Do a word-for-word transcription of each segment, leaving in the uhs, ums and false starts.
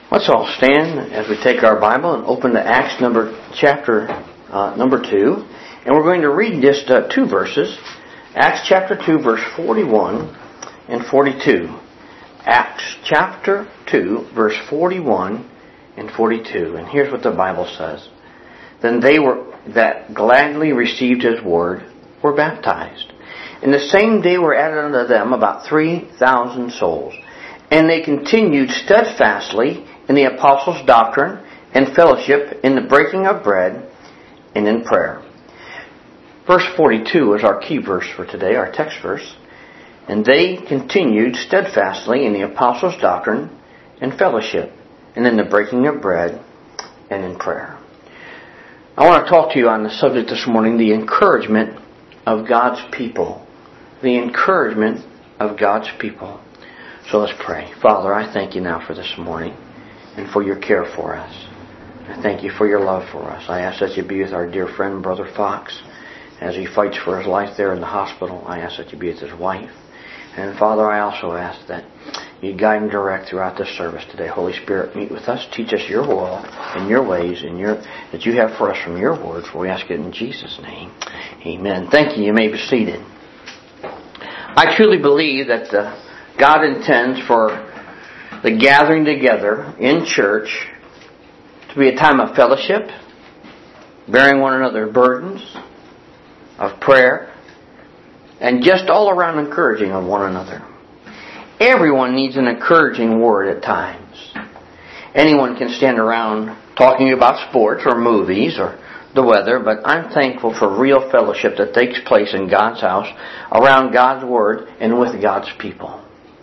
Let's all stand as we take our Bible and open to Acts number chapter uh, number two, and we're going to read just uh, two verses. Acts chapter two, verse forty-one and forty-two. Acts chapter two, verse forty-one and forty-two. And here's what the Bible says: Then they were that gladly received his word were baptized. And the same day were added unto them about three thousand souls. And they continued steadfastly in the apostles' doctrine and fellowship, in the breaking of bread, and in prayer. Verse forty-two is our key verse for today, our text verse. And they continued steadfastly in the apostles' doctrine and fellowship, and in the breaking of bread, and in prayer. I want to talk to you on the subject this morning, the encouragement of God's people. The encouragement of God's people. So let's pray. Father, I thank you now for this morning and for your care for us. I thank you for your love for us. I ask that you be with our dear friend, Brother Fox, as he fights for his life there in the hospital. I ask that you be with his wife. And Father, I also ask that you guide and direct throughout this service today. Holy Spirit, meet with us. Teach us your will and your ways and your that you have for us from your word. For we ask it in Jesus' name. Amen. Thank you. You may be seated. I truly believe that uh, God intends for the gathering together in church to be a time of fellowship, bearing one another's burdens, of prayer, and just all around encouraging of one another. Everyone needs an encouraging word at times. Anyone can stand around talking about sports or movies or the weather, but I'm thankful for real fellowship that takes place in God's house, around God's word, and with God's people.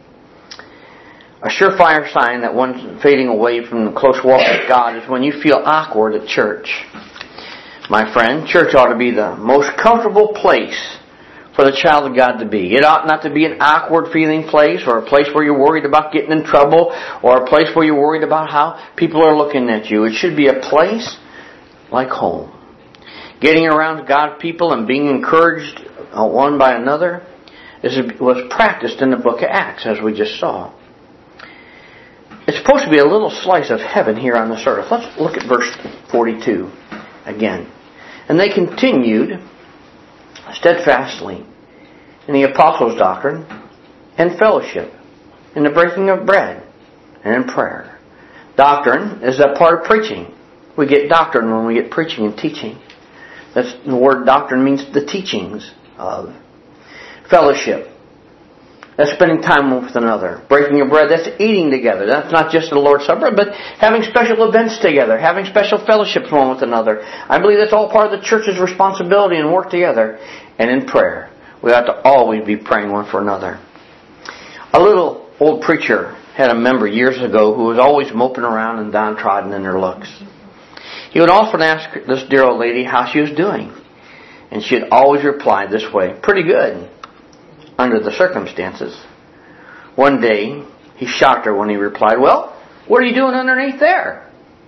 A surefire sign that one's fading away from the close walk with God is when you feel awkward at church. My friend, church ought to be the most comfortable place for the child of God to be. It ought not to be an awkward feeling place, or a place where you're worried about getting in trouble, or a place where you're worried about how people are looking at you. It should be a place like home. Getting around God's people and being encouraged one by another was practiced in the book of Acts, as we just saw. It's supposed to be a little slice of heaven here on this earth. Let's look at verse forty-two again. And they continued steadfastly in the apostles' doctrine and fellowship, in the breaking of bread, and in prayer. Doctrine is a part of preaching. We get doctrine when we get preaching and teaching. That's the word doctrine means the teachings of. Fellowship, that's spending time with another. Breaking of bread, that's eating together. That's not just the Lord's Supper, but having special events together, having special fellowships one with another. I believe that's all part of the church's responsibility and work together. And in prayer, we ought to always be praying one for another. A little old preacher had a member years ago who was always moping around and downtrodden in her looks. He would often ask this dear old lady how she was doing. And she'd always reply this way: pretty good, under the circumstances. One day, he shocked her when he replied, well, what are you doing underneath there?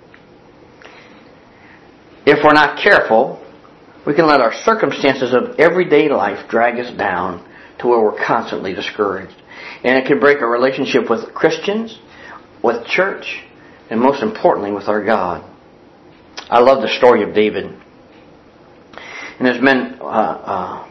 If we're not careful, we can let our circumstances of everyday life drag us down to where we're constantly discouraged. And it can break our relationship with Christians, with church, and most importantly with our God. I love the story of David. And his men, uh, uh,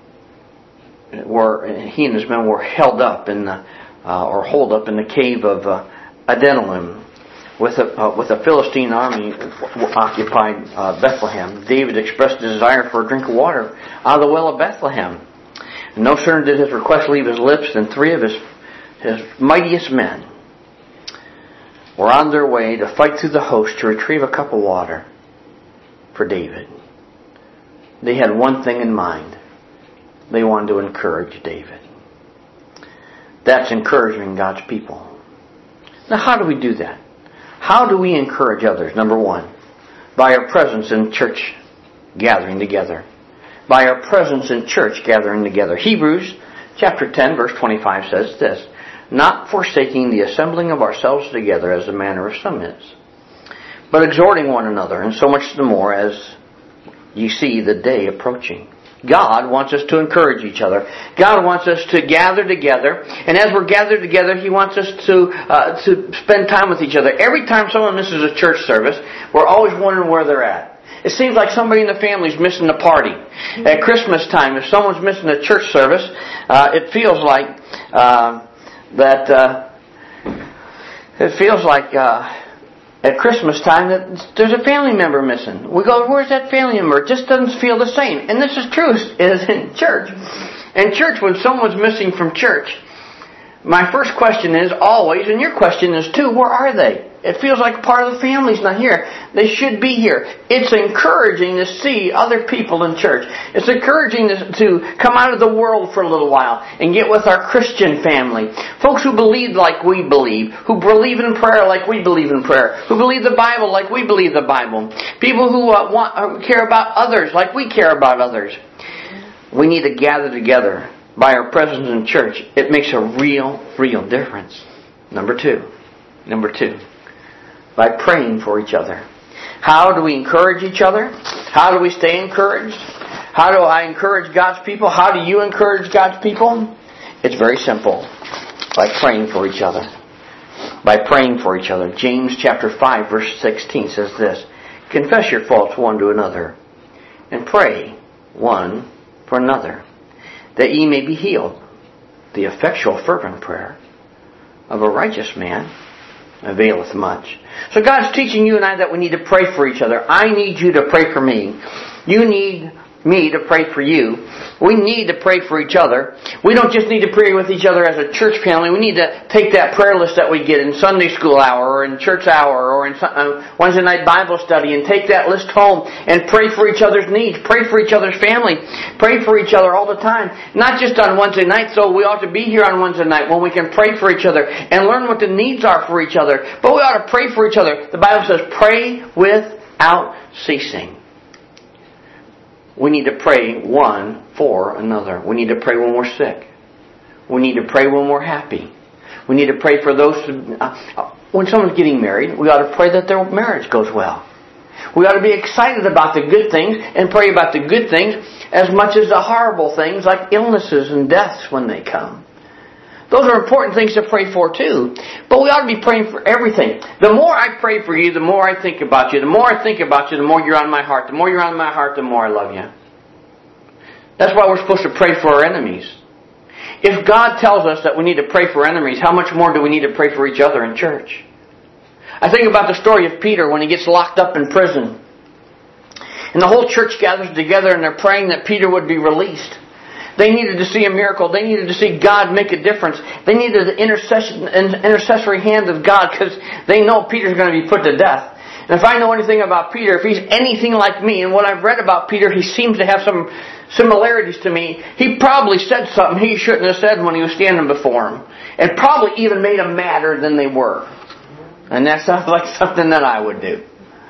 were he and his men were held up in the, uh, or holed up in the cave of uh, Adullam, with a uh, with a Philistine army occupied uh, Bethlehem. David expressed a desire for a drink of water out of the well of Bethlehem. And no sooner did his request leave his lips than three of his his mightiest men were on their way to fight through the host to retrieve a cup of water for David. They had one thing in mind. They wanted to encourage David. That's encouraging God's people. Now, how do we do that? How do we encourage others? Number one, by our presence in church gathering together. By our presence in church gathering together. Hebrews chapter ten, verse twenty-five says this: not forsaking the assembling of ourselves together as the manner of some is, but exhorting one another, and so much the more as ye see the day approaching. God wants us to encourage each other. God wants us to gather together. And as we're gathered together, He wants us to uh, to spend time with each other. Every time someone misses a church service, we're always wondering where they're at. It seems like somebody in the family is missing a party. At Christmas time, if someone's missing a church service, uh, it feels like uh, that. Uh, it feels like. Uh, At Christmas time, that there's a family member missing. We go, where's that family member? It just doesn't feel the same. And this is true is in church. In church, when someone's missing from church, my first question is always, and your question is too, where are they? It feels like part of the family's not here. They should be here. It's encouraging to see other people in church. It's encouraging to, to come out of the world for a little while and get with our Christian family. Folks who believe like we believe, who believe in prayer like we believe in prayer, who believe the Bible like we believe the Bible. People who uh, want, uh, care about others like we care about others. We need to gather together by our presence in church. It makes a real, real difference. Number two. Number two. By praying for each other. How do we encourage each other? How do we stay encouraged? How do I encourage God's people? How do you encourage God's people? It's very simple. By praying for each other. By praying for each other. James chapter five verse sixteen says this. Confess your faults one to another, and pray one for another, that ye may be healed. The effectual fervent prayer of a righteous man availeth much. So God's teaching you and I that we need to pray for each other. I need you to pray for me. You need me to pray for you. We need to pray for each other. We don't just need to pray with each other as a church family. We need to take that prayer list that we get in Sunday school hour or in church hour or in Wednesday night Bible study and take that list home and pray for each other's needs. Pray for each other's family. Pray for each other all the time. Not just on Wednesday night, so we ought to be here on Wednesday night when we can pray for each other and learn what the needs are for each other. But we ought to pray for each other. The Bible says, pray without ceasing. We need to pray one for another. We need to pray when we're sick. We need to pray when we're happy. We need to pray for those who, uh, when someone's getting married, we ought to pray that their marriage goes well. We ought to be excited about the good things and pray about the good things as much as the horrible things like illnesses and deaths when they come. Those are important things to pray for too. But we ought to be praying for everything. The more I pray for you, the more I think about you. The more I think about you, the more you're on my heart. The more you're on my heart, the more I love you. That's why we're supposed to pray for our enemies. If God tells us that we need to pray for enemies, how much more do we need to pray for each other in church? I think about the story of Peter when he gets locked up in prison. And the whole church gathers together and they're praying that Peter would be released. They needed to see a miracle. They needed to see God make a difference. They needed the intercession and intercessory hand of God because they know Peter's going to be put to death. And if I know anything about Peter, if he's anything like me, and what I've read about Peter, he seems to have some similarities to me. He probably said something he shouldn't have said when he was standing before him. And probably even made them madder than they were. And that sounds like something that I would do.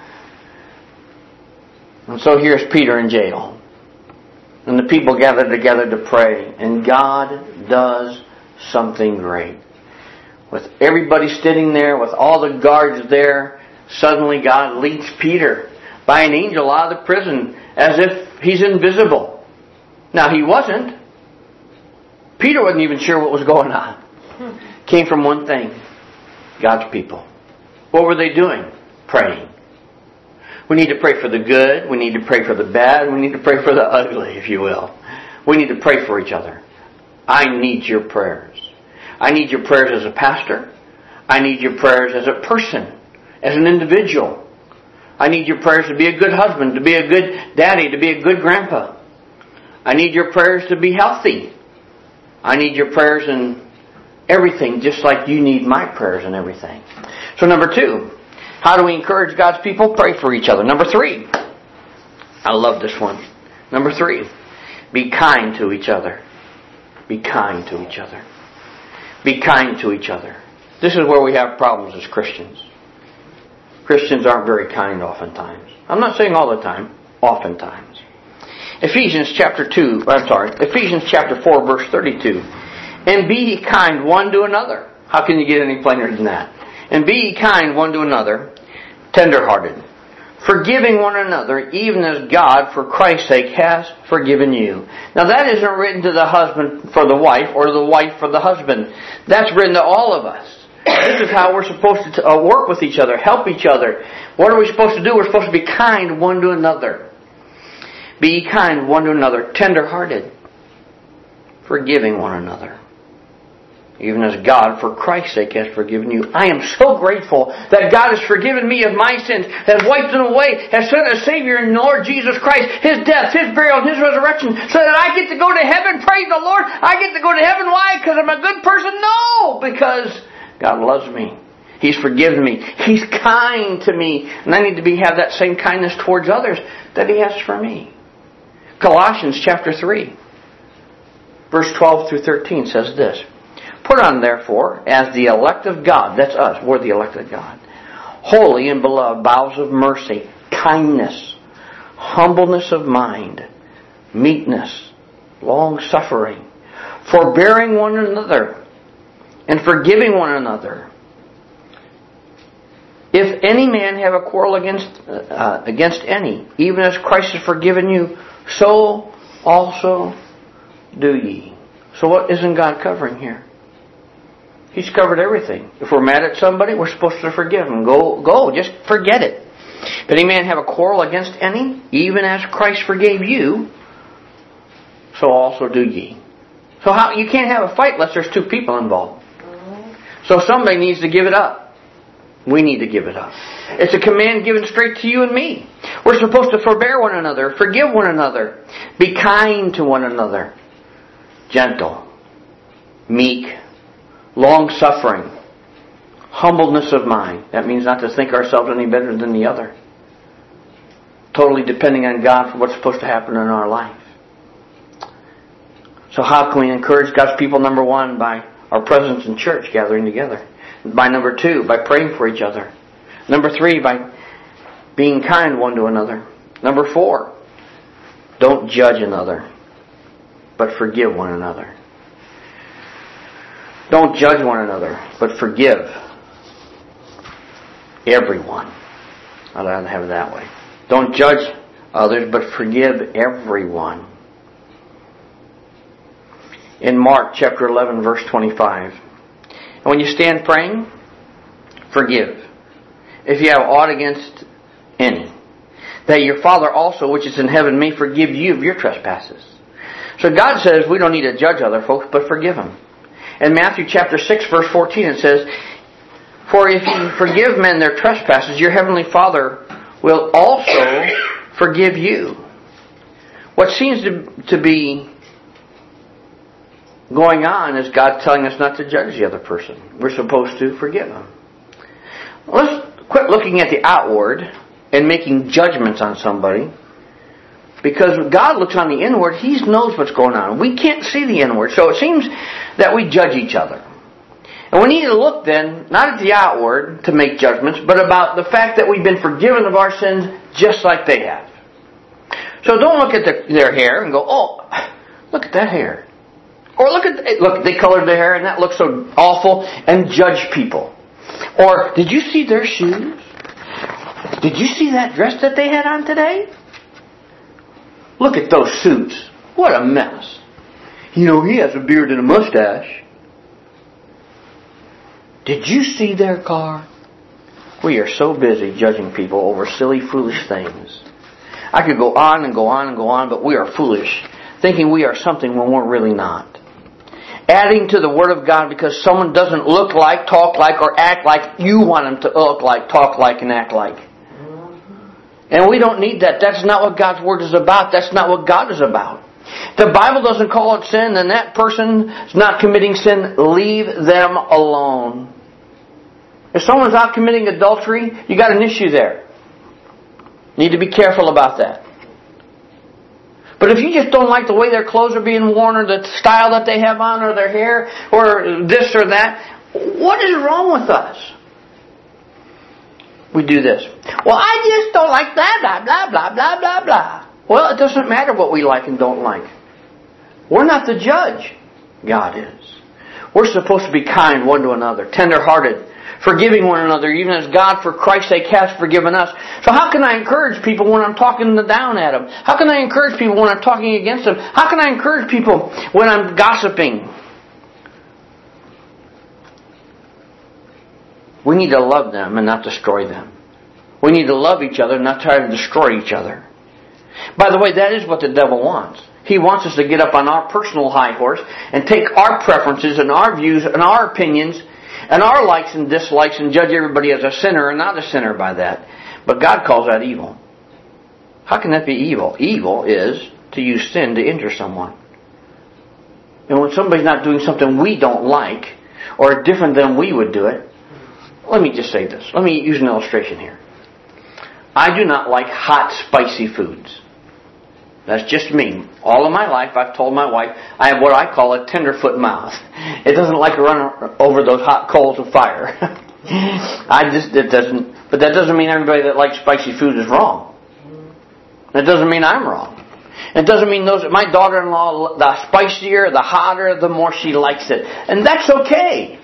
And so here's Peter in jail. And the people gather together to pray. And God does something great. With everybody sitting there, with all the guards there, suddenly God leads Peter by an angel out of the prison as if he's invisible. Now he wasn't. Peter wasn't even sure what was going on. Came from one thing. God's people. What were they doing? Praying. We need to pray for the good. We need to pray for the bad. We need to pray for the ugly, if you will. We need to pray for each other. I need your prayers. I need your prayers as a pastor. I need your prayers as a person, as an individual. I need your prayers to be a good husband, to be a good daddy, to be a good grandpa. I need your prayers to be healthy. I need your prayers in everything, just like you need my prayers in everything. So number two, how do we encourage God's people? Pray for each other. Number three, I love this one. Number three, be kind to each other. Be kind to each other. Be kind to each other. This is where we have problems as Christians. Christians aren't very kind oftentimes. I'm not saying all the time. Oftentimes. Ephesians chapter two, I'm sorry, Ephesians chapter four, verse thirty-two. And be ye kind one to another. How can you get any plainer than that? And be ye kind one to another, tender-hearted, forgiving one another, even as God, for Christ's sake, has forgiven you. Now that isn't written to the husband for the wife, or the wife for the husband. That's written to all of us. This is how we're supposed to uh, work with each other, help each other. What are we supposed to do? We're supposed to be kind one to another. Be kind one to another, tender-hearted, forgiving one another, even as God, for Christ's sake, has forgiven you. I am so grateful that God has forgiven me of my sins, has wiped them away, has sent a Savior in the Lord Jesus Christ, His death, His burial, and His resurrection, so that I get to go to heaven. Praise the Lord! I get to go to heaven. Why? Because I'm a good person? No! Because God loves me. He's forgiven me. He's kind to me. And I need to be have that same kindness towards others that He has for me. Colossians chapter three, verse twelve through thirteen says this. Put on, therefore, as the elect of God, that's us, we're the elect of God, holy and beloved, bowels of mercy, kindness, humbleness of mind, meekness, long-suffering, forbearing one another, and forgiving one another. If any man have a quarrel against uh, against any, even as Christ has forgiven you, so also do ye. So what isn't God covering here? He's covered everything. If we're mad at somebody, we're supposed to forgive them. Go, go, just forget it. If any man have a quarrel against any, even as Christ forgave you, so also do ye. So how you can't have a fight unless there's two people involved. So somebody needs to give it up. We need to give it up. It's a command given straight to you and me. We're supposed to forbear one another, forgive one another, be kind to one another, gentle, meek, long-suffering, humbleness of mind. That means not to think ourselves any better than the other. Totally depending on God for what's supposed to happen in our life. So how can we encourage God's people? Number one, by our presence in church, gathering together. By number two, by praying for each other. Number three, by being kind one to another. Number four, don't judge another, but forgive one another. Don't judge one another, but forgive everyone. I'd rather have it that way. Don't judge others, but forgive everyone. In Mark chapter eleven, verse twenty-five. And when you stand praying, forgive, if you have aught against any, that your Father also, which is in heaven, may forgive you of your trespasses. So God says we don't need to judge other folks, but forgive them. In Matthew chapter six, verse fourteen, it says, for if you forgive men their trespasses, your heavenly Father will also forgive you. What seems to, to be going on is God telling us not to judge the other person. We're supposed to forgive them. Let's quit looking at the outward and making judgments on somebody. Because God looks on the inward, He knows what's going on. We can't see the inward. So it seems that we judge each other. And we need to look then, not at the outward to make judgments, but about the fact that we've been forgiven of our sins just like they have. So don't look at the, their hair and go, oh, look at that hair. Or look at, look, they colored their hair and that looks so awful, and judge people. Or, did you see their shoes? Did you see that dress that they had on today? Look at those suits. What a mess. You know, he has a beard and a mustache. Did you see their car? We are so busy judging people over silly, foolish things. I could go on and go on and go on, but we are foolish, thinking we are something when we're really not. Adding to the Word of God because someone doesn't look like, talk like, or act like you want them to look like, talk like, and act like. And we don't need that. That's not what God's Word is about. That's not what God is about. The Bible doesn't call it sin, then that person is not committing sin. Leave them alone. If someone's out committing adultery, you got an issue there. Need to be careful about that. But if you just don't like the way their clothes are being worn, or the style that they have on, or their hair, or this or that, what is wrong with us? We do this. Well, I just don't like that, blah, blah, blah, blah, blah, blah. Well, it doesn't matter what we like and don't like. We're not the judge. God is. We're supposed to be kind one to another, tender-hearted, Forgiving one another, even as God for Christ's sake has forgiven us. So how can I encourage people when I'm talking down at them? How can I encourage people when I'm talking against them? How can I encourage people when I'm gossiping? We need to love them and not destroy them. We need to love each other and not try to destroy each other. By the way, that is what the devil wants. He wants us to get up on our personal high horse and take our preferences and our views and our opinions and our likes and dislikes and judge everybody as a sinner and not a sinner by that. But God calls that evil. How can that be evil? Evil is to use sin to injure someone. And when somebody's not doing something we don't like or different than we would do it, let me just say this. Let me use an illustration here. I do not like hot, spicy foods. That's just me. All of my life, I've told my wife, I have what I call a tenderfoot mouth. It doesn't like to run over those hot coals of fire. I just, it doesn't, but that doesn't mean everybody that likes spicy food is wrong. It doesn't mean I'm wrong. It doesn't mean those, my daughter-in-law, the spicier, the hotter, the more she likes it. And that's okay.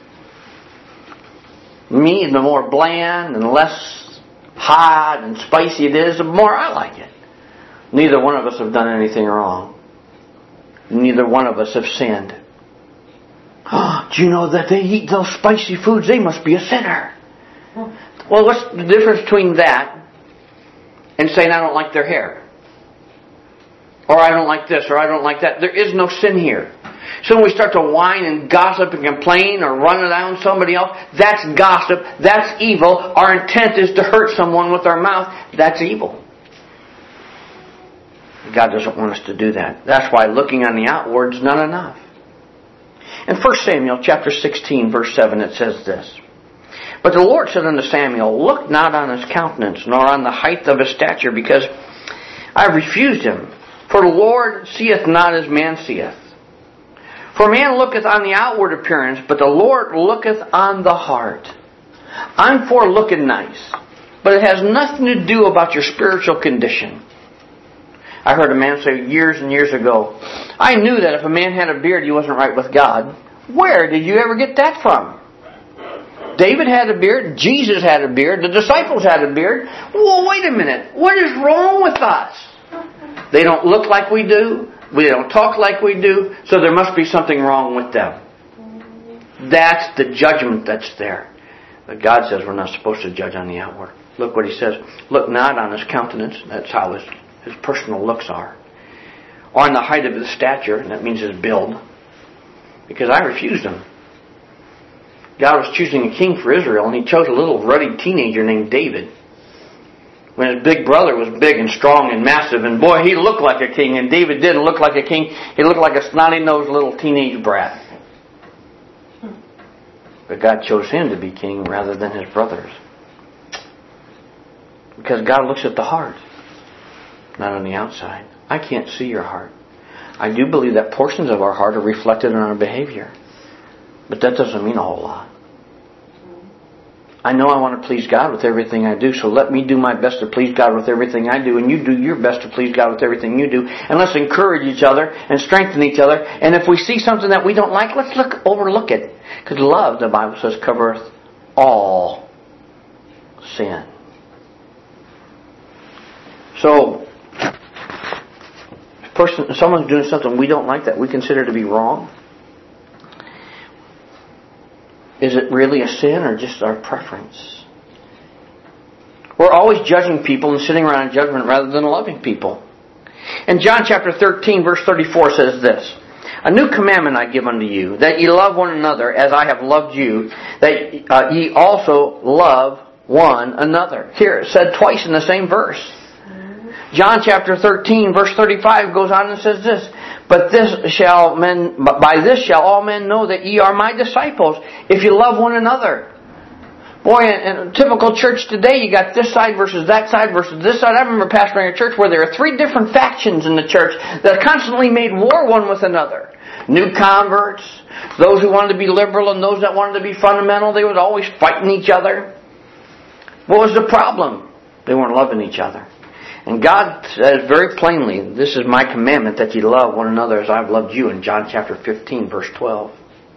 Me, the more bland and less hot and spicy it is, the more I like it. Neither one of us have done anything wrong. Neither one of us have sinned. Oh, do you know that they eat those spicy foods? They must be a sinner. Well, what's the difference between that and saying I don't like their hair? Or I don't like this, or I don't like that. There is no sin here. So when we start to whine and gossip and complain or run down somebody else, that's gossip, that's evil. Our intent is to hurt someone with our mouth. That's evil. God doesn't want us to do that. That's why looking on the outward is not enough. In First Samuel chapter sixteen, verse seven, it says this. But the Lord said unto Samuel, Look not on his countenance, nor on the height of his stature, because I have refused him. For the Lord seeth not as man seeth. For man looketh on the outward appearance, but the Lord looketh on the heart. I'm for looking nice, but it has nothing to do about your spiritual condition. I heard a man say years and years ago, I knew that if a man had a beard, he wasn't right with God. Where did you ever get that from? David had a beard. Jesus had a beard. The disciples had a beard. Well, wait a minute. What is wrong with us? They don't look like we do. We don't talk like we do. So there must be something wrong with them. That's the judgment that's there. But God says we're not supposed to judge on the outward. Look what He says. Look not on his countenance. That's how his His personal looks are. Or on the height of his stature, and that means his build. Because I refused him. God was choosing a king for Israel, and He chose a little ruddy teenager named David. When his big brother was big and strong and massive, and boy, he looked like a king, and David didn't look like a king. He looked like a snotty-nosed little teenage brat. But God chose him to be king rather than his brothers. Because God looks at the heart, not on the outside. I can't see your heart. I do believe that portions of our heart are reflected in our behavior. But that doesn't mean a whole lot. I know I want to please God with everything I do, so let me do my best to please God with everything I do, and you do your best to please God with everything you do. And let's encourage each other and strengthen each other. And if we see something that we don't like, let's look overlook it. Because love, the Bible says, covereth all sin. So, if person, if someone's doing something we don't like that we consider to be wrong, is it really a sin or just our preference? We're always judging people and sitting around in judgment rather than loving people. And John chapter thirteen verse thirty-four says this. A new commandment I give unto you, that ye love one another as I have loved you, that uh, ye also love one another. Here, it said twice in the same verse. John chapter thirteen verse thirty-five goes on and says this. But this shall men, by this shall all men know that ye are my disciples, if you love one another. Boy, in a typical church today, you got this side versus that side versus this side. I remember pastoring a church where there are three different factions in the church that constantly made war one with another. New converts, those who wanted to be liberal and those that wanted to be fundamental, they were always fighting each other. What was the problem? They weren't loving each other. And God says very plainly, this is my commandment, that ye love one another as I've loved you, in John chapter fifteen, verse twelve.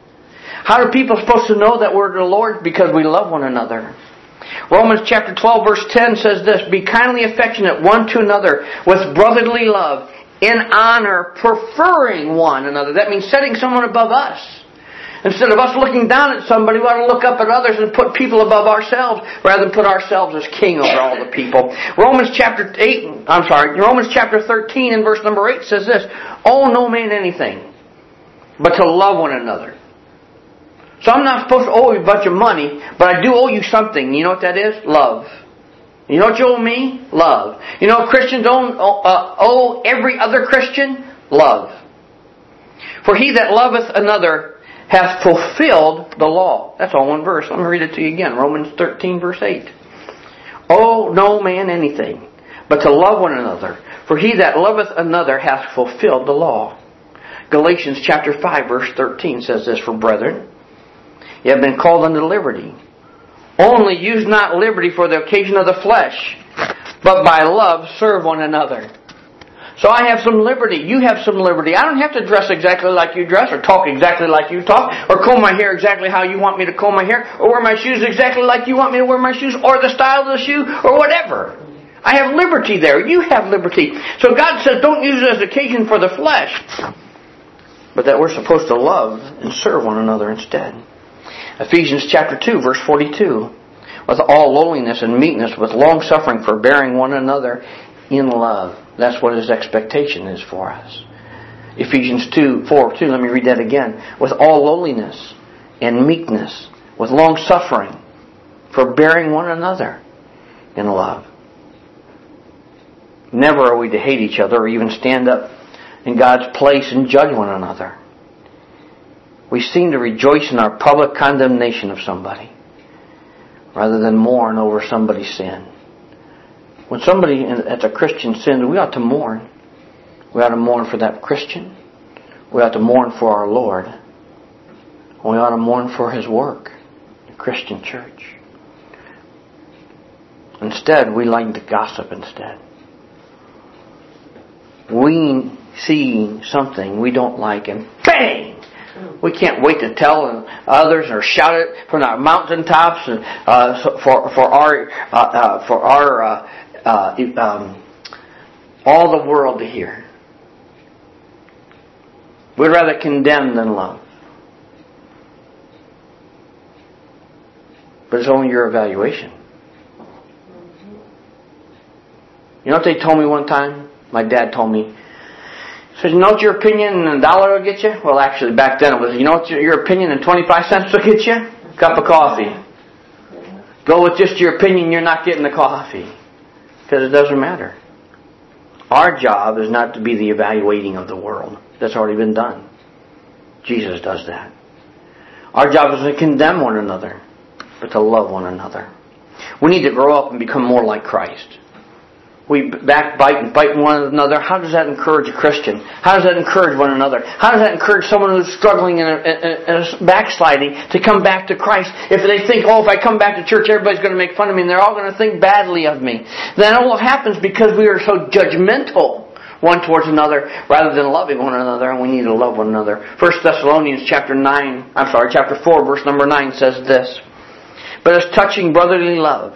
How are people supposed to know that we're the Lord? Because we love one another. Romans chapter twelve verse ten says this, be kindly affectionate one to another with brotherly love, in honor, preferring one another. That means setting someone above us. Instead of us looking down at somebody, we ought to look up at others and put people above ourselves rather than put ourselves as king over all the people. Romans chapter eight, I'm sorry, Romans chapter thirteen and verse number eight says this, owe no man anything but to love one another. So I'm not supposed to owe you a bunch of money, but I do owe you something. You know what that is? Love. You know what you owe me? Love. You know what Christians owe, uh, owe every other Christian? Love. For he that loveth another hath fulfilled the law. That's all one verse. Let me read it to you again. Romans thirteen verse eight. Owe no man anything, but to love one another. For he that loveth another hath fulfilled the law. Galatians chapter five verse thirteen says this, for brethren, ye have been called unto liberty. Only use not liberty for the occasion of the flesh, but by love serve one another. So I have some liberty. You have some liberty. I don't have to dress exactly like you dress, or talk exactly like you talk, or comb my hair exactly how you want me to comb my hair, or wear my shoes exactly like you want me to wear my shoes, or the style of the shoe, or whatever. I have liberty there. You have liberty. So God says don't use it as occasion for the flesh, but that we're supposed to love and serve one another instead. Ephesians chapter two, verse forty-two. With all lowliness and meekness, with long suffering, forbearing one another in love. That's what His expectation is for us. Ephesians two, four, two. Let me read that again. With all lowliness and meekness, with long suffering, forbearing one another in love. Never are we to hate each other or even stand up in God's place and judge one another. We seem to rejoice in our public condemnation of somebody rather than mourn over somebody's sin. When somebody that's a Christian sins, we ought to mourn. We ought to mourn for that Christian. We ought to mourn for our Lord. We ought to mourn for His work, the Christian church. Instead, we like to gossip instead. We see something we don't like and bang! We can't wait to tell others or shout it from our mountaintops uh, for for our uh, uh, for our uh, uh, um, all the world to hear. We'd rather condemn than love. But it's only your evaluation. You know what they told me one time? My dad told me. He says, you know what your opinion and a dollar will get you? Well, actually, back then it was, you know what your opinion and twenty-five cents will get you? A cup of coffee. Go with just your opinion, you're not getting the coffee. Because it doesn't matter. Our job is not to be the evaluating of the world. That's already been done. Jesus does that. Our job is to condemn one another, but to love one another. We need to grow up and become more like Christ. We backbite and bite one another. How does that encourage a Christian? How does that encourage one another? How does that encourage someone who's struggling and a, backsliding to come back to Christ? If they think, oh, if I come back to church, everybody's going to make fun of me and they're all going to think badly of me. Then it all happens because we are so judgmental one towards another rather than loving one another, and we need to love one another. First Thessalonians chapter nine, I'm sorry, chapter four, verse number nine says this. But as touching brotherly love,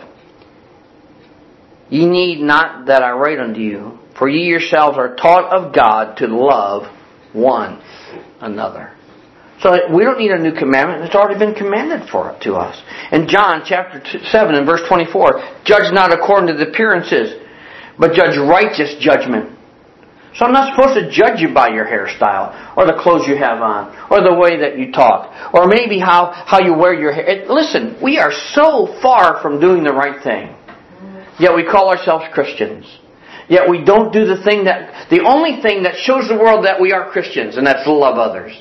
ye need not that I write unto you, for ye yourselves are taught of God to love one another. So we don't need a new commandment. It's already been commanded for to us. In John chapter seven and verse twenty-four, judge not according to the appearances, but judge righteous judgment. So I'm not supposed to judge you by your hairstyle, or the clothes you have on, or the way that you talk, or maybe how, how you wear your hair. It, listen, we are so far from doing the right thing. Yet we call ourselves Christians. Yet we don't do the thing that, the only thing that shows the world that we are Christians, and that's to love others.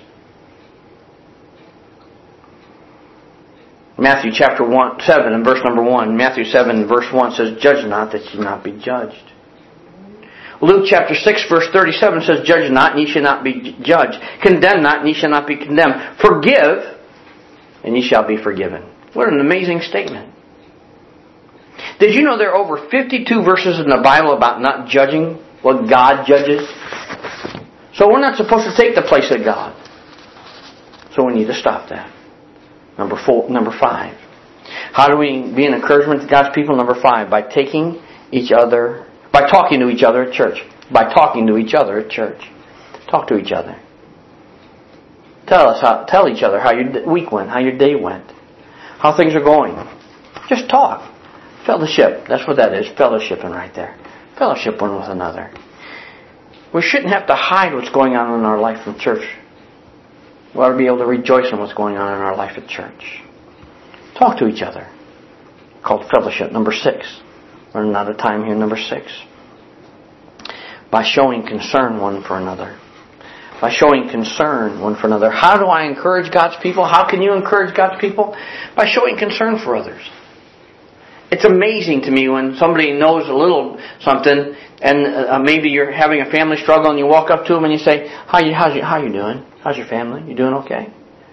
Matthew chapter one, seven and verse number one. Matthew seven and verse one says, judge not that ye not be judged. Luke chapter six verse thirty-seven says, judge not and ye shall not be judged. Condemn not and ye shall not be condemned. Forgive and ye shall be forgiven. What an amazing statement. Did you know there are over fifty-two verses in the Bible about not judging what God judges? So we're not supposed to take the place of God. So we need to stop that. Number four, number five. How do we be an encouragement to God's people? Number five, by taking each other, by talking to each other at church. By talking to each other at church. Talk to each other. Tell us how, tell each other how your week went, how your day went, how things are going. Just talk. Fellowship. That's what that is. Fellowshipping right there. Fellowship one with another. We shouldn't have to hide what's going on in our life from church. We ought to be able to rejoice in what's going on in our life at church. Talk to each other. Called fellowship. Number six. Running out of time here. Number six. By showing concern one for another. By showing concern one for another. How do I encourage God's people? How can you encourage God's people? By showing concern for others. It's amazing to me when somebody knows a little something, and uh, maybe you're having a family struggle, and you walk up to them and you say, "How you how's you how you doing? How's your family? You doing okay?"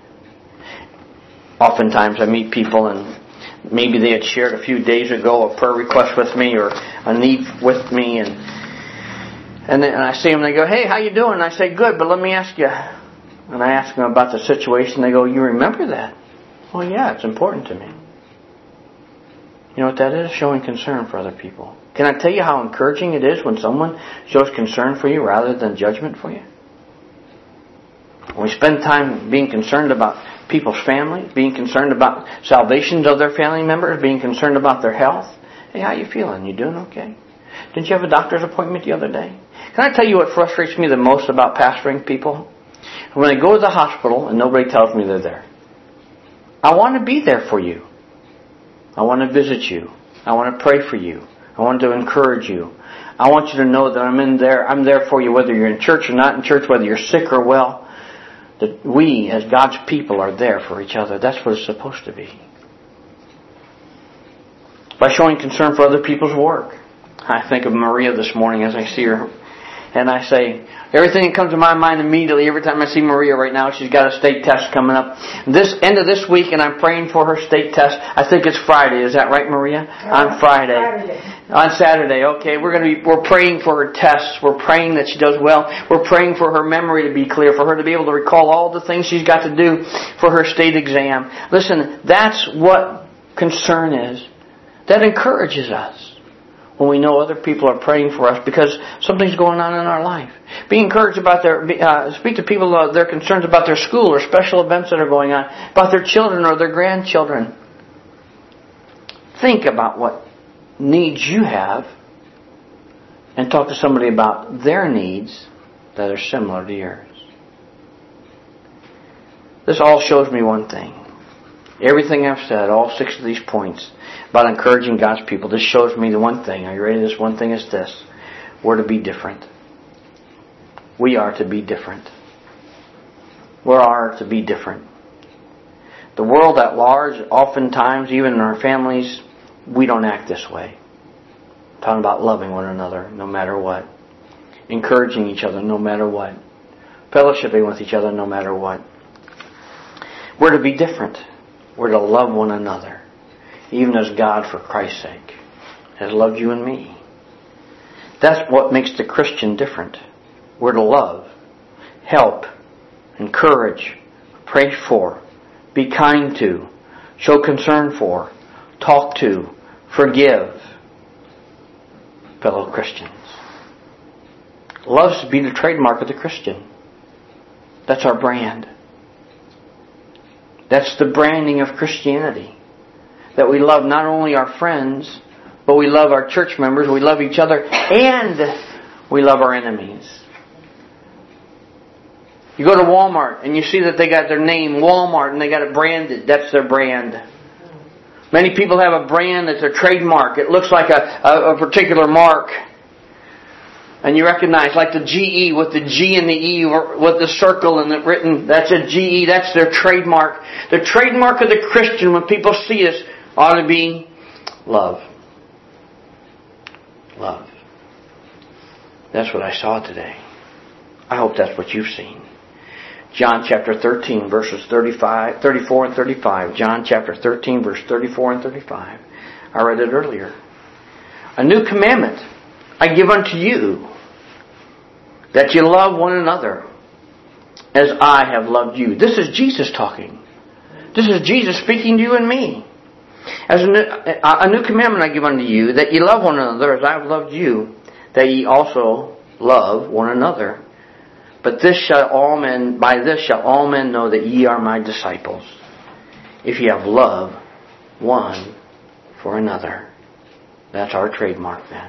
Oftentimes I meet people and maybe they had shared a few days ago a prayer request with me or a need with me, and and then and I see them and they go, "Hey, how you doing?" And I say, "Good, but let me ask you." And I ask them about the situation. They go, "You remember that?" Well, yeah, it's important to me. You know what that is? Showing concern for other people. Can I tell you how encouraging it is when someone shows concern for you rather than judgment for you? When we spend time being concerned about people's families, being concerned about salvations of their family members, being concerned about their health. Hey, how you feeling? You doing okay? Didn't you have a doctor's appointment the other day? Can I tell you what frustrates me the most about pastoring people? When they go to the hospital and nobody tells me they're there. I want to be there for you. I want to visit you. I want to pray for you. I want to encourage you. I want you to know that I'm in there. I'm there for you whether you're in church or not in church, whether you're sick or well. That we, as God's people, are there for each other. That's what it's supposed to be. By showing concern for other people's work. I think of Maria this morning as I see her. And I say, everything that comes to my mind immediately every time I see Maria right now, she's got a state test coming up. This end of this week, and I'm praying for her state test. I think it's Friday. Is that right, Maria? Yeah, on Friday. Saturday. On Saturday. Okay, we're going to be. We're praying for her tests. We're praying that she does well. We're praying for her memory to be clear, for her to be able to recall all the things she's got to do for her state exam. Listen, that's what concern is. That encourages us. When we know other people are praying for us because something's going on in our life. Be encouraged about their, uh, speak to people about their concerns about their school or special events that are going on, about their children or their grandchildren. Think about what needs you have and talk to somebody about their needs that are similar to yours. This all shows me one thing. Everything I've said, all six of these points about encouraging God's people, this shows me the one thing. Are you ready? This one thing is this. We're to be different. We are to be different. We are to be different. The world at large, oftentimes, even in our families, we don't act this way. I'm talking about loving one another no matter what. Encouraging each other no matter what. Fellowshipping with each other no matter what. We're to be different. We're to love one another, even as God, for Christ's sake, has loved you and me. That's what makes the Christian different. We're to love, help, encourage, pray for, be kind to, show concern for, talk to, forgive fellow Christians. Love's to be the trademark of the Christian. That's our brand. That's the branding of Christianity. That we love not only our friends, but we love our church members, we love each other, and we love our enemies. You go to Walmart and you see that they got their name, Walmart, and they got it branded. That's their brand. Many people have a brand that's their trademark. It looks like a, a, a particular mark. And you recognize, like the G E with the G and the E with the circle and the written, that's a G E, that's their trademark. The trademark of the Christian, when people see us, ought to be love. Love. That's what I saw today. I hope that's what you've seen. John chapter thirteen, verses thirty-five, thirty-four and thirty-five. John chapter thirteen, verse thirty-four and thirty-five. I read it earlier. A new commandment I give unto you, that you love one another as I have loved you. This is Jesus talking. This is Jesus speaking to you and me. As a new, a new commandment I give unto you, that ye love one another as I have loved you, that ye also love one another. But this shall all men, by this shall all men know that ye are my disciples, if ye have love one for another. That's our trademark then.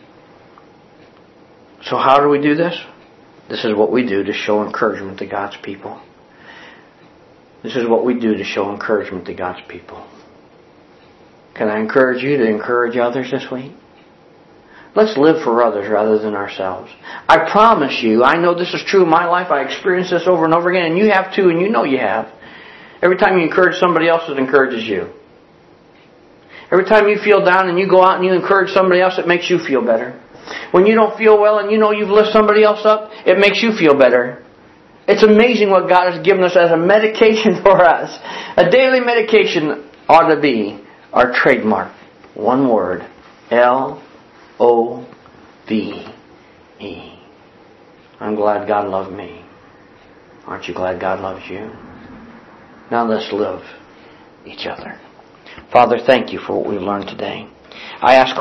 So how do we do this? This is what we do to show encouragement to God's people. This is what we do to show encouragement to God's people. Can I encourage you to encourage others this week? Let's live for others rather than ourselves. I promise you, I know this is true in my life. I experience this over and over again, and you have too, and you know you have. Every time you encourage somebody else, it encourages you. Every time you feel down and you go out and you encourage somebody else, it makes you feel better. When you don't feel well and you know you've lifted somebody else up, it makes you feel better. It's amazing what God has given us as a medication for us. A daily medication ought to be our trademark. One word. L O V E. I'm glad God loved me. Aren't you glad God loves you? Now let's love each other. Father, thank you for what we've learned today. I ask